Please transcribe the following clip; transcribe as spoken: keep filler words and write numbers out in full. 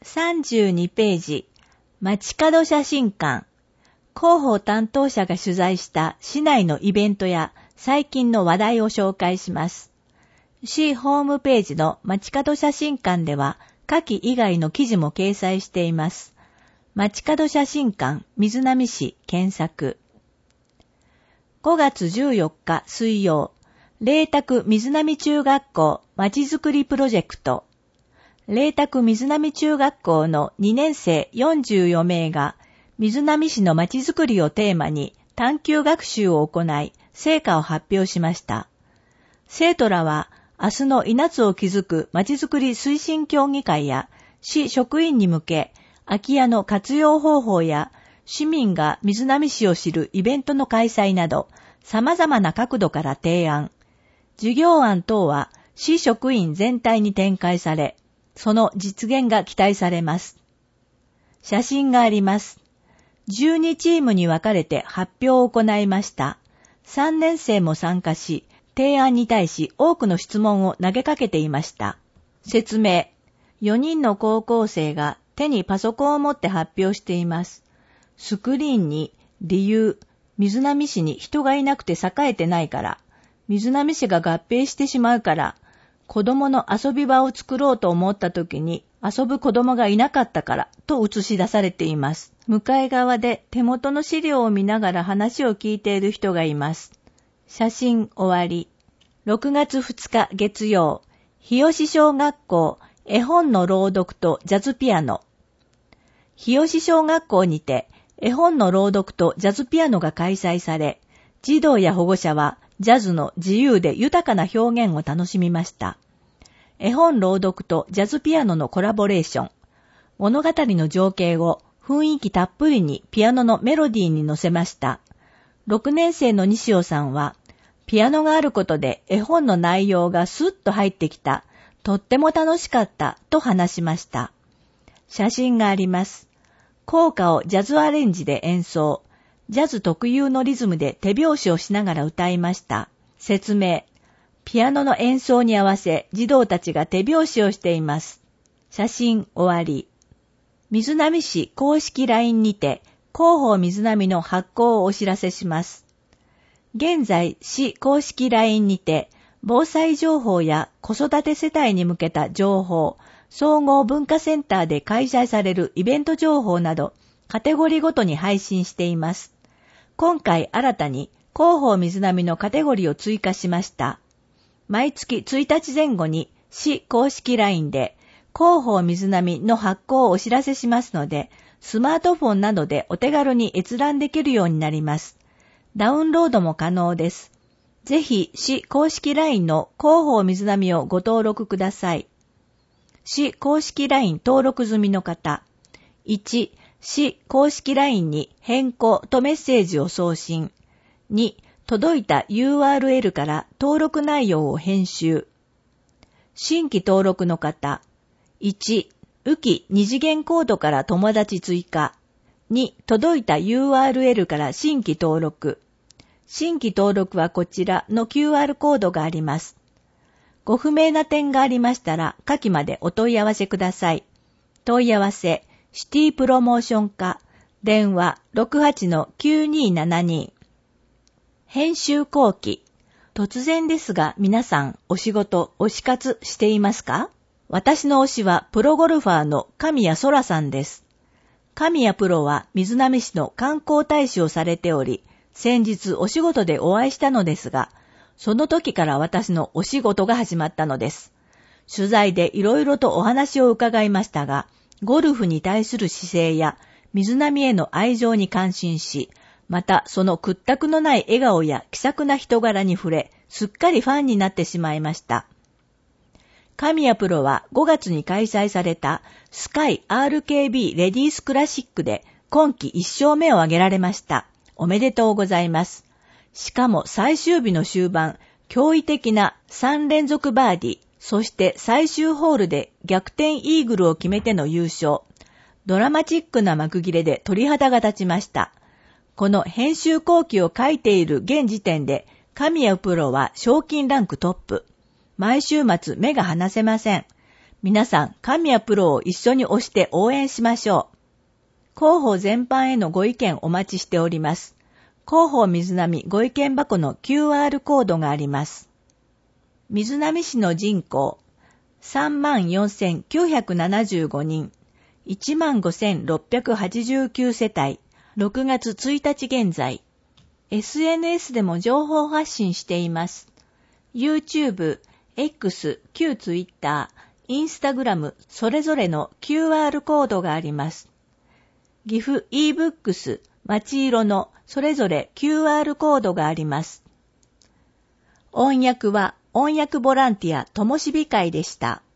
さんじゅうにページ、街角写真館。広報担当者が取材した市内のイベントや最近の話題を紹介します。市ホームページの街角写真館では下記以外の記事も掲載しています。街角写真館瑞浪市検索。ごがつじゅうよっか水曜、麗澤瑞浪中学校まちづくりプロジェクト。麗澤瑞浪中学校のにねんせいよんじゅうよめいが瑞浪市のまちづくりをテーマに探究学習を行い、成果を発表しました。生徒らは明日の稲津を築くまちづくり推進協議会や市職員に向け、空き家の活用方法や市民が瑞浪市を知るイベントの開催など、様々な角度から提案。授業案等は市職員全体に展開され、その実現が期待されます。写真があります。じゅうにチームに分かれて発表を行いました。さんねんせいも参加し、提案に対し多くの質問を投げかけていました。説明。よにんの高校生が手にパソコンを持って発表しています。スクリーンに理由、瑞浪市に人がいなくて栄えてないから、瑞浪市が合併してしまうから、子供の遊び場を作ろうと思った時に遊ぶ子供がいなかったからと映し出されています。向かい側で手元の資料を見ながら話を聞いている人がいます。写真終わり。ろくがつふつか月曜、日吉小学校絵本の朗読とジャズピアノ。日吉小学校にて絵本の朗読とジャズピアノが開催され、児童や保護者はジャズの自由で豊かな表現を楽しみました。絵本朗読とジャズピアノのコラボレーション。物語の情景を雰囲気たっぷりにピアノのメロディーに乗せました。ろくねんせいの西尾さんは、ピアノがあることで絵本の内容がスッと入ってきた。とっても楽しかったと話しました。写真があります。校歌をジャズアレンジで演奏。ジャズ特有のリズムで手拍子をしながら歌いました。説明。ピアノの演奏に合わせ児童たちが手拍子をしています。写真終わり。瑞浪市公式 ライン にて広報瑞浪の発行をお知らせします。現在市公式 ライン にて防災情報や子育て世帯に向けた情報、総合文化センターで開催されるイベント情報などカテゴリーごとに配信しています。今回新たに広報瑞浪のカテゴリーを追加しました。毎月ついたちぜん後に市公式 ライン で広報瑞浪の発行をお知らせしますので、スマートフォンなどでお手軽に閲覧できるようになります。ダウンロードも可能です。ぜひ市公式 ライン の広報瑞浪をご登録ください。市公式 ライン 登録済みの方。いち、市公式 ライン に変更とメッセージを送信。に、届いた ユーアールエル から登録内容を編集。新規登録の方。いち、浮き二次元コードから友達追加。に、届いた ユーアールエル から新規登録。新規登録はこちらの キューアール コードがあります。ご不明な点がありましたら下記までお問い合わせください。問い合わせ、シティプロモーション課、電話 ろくはちのきゅうにーななに。編集後期。突然ですが皆さんお仕事、推し活していますか？私の推しはプロゴルファーの神谷そらさんです。神谷プロは瑞浪市の観光大使をされており、先日お仕事でお会いしたのですが、その時から私のお仕事が始まったのです。取材でいろいろとお話を伺いましたが、ゴルフに対する姿勢や瑞浪への愛情に感心し、またその屈託のない笑顔や気さくな人柄に触れ、すっかりファンになってしまいました。神谷プロはごがつに開催されたスカイ アールケービー レディースクラシックで今季いっしょうめを挙げられました。おめでとうございます。しかも最終日の終盤、驚異的なさんれんぞくバーディー、そして最終ホールで逆転イーグルを決めての優勝。ドラマチックな幕切れで鳥肌が立ちました。この編集後期を書いている現時点で、神谷プロは賞金ランクトップ。毎週末目が離せません。 皆さん、神谷プロを一緒に推して応援しましょう。広報全般へのご意見お待ちしております。広報水波ご意見箱の キューアール コードがあります。水波市の人口、さんまんよんせんきゅうひゃくななじゅうごにん、いちまんごせんろっぴゃくはちじゅうきゅう世帯、ろくがつついたち現在。エスエヌエス でも情報発信しています。YouTube、X、旧 Twitter、Instagram それぞれの キューアール コードがあります。岐阜 e-books、町色のそれぞれ キューアール コードがあります。音訳は音訳ボランティアともしび会でした。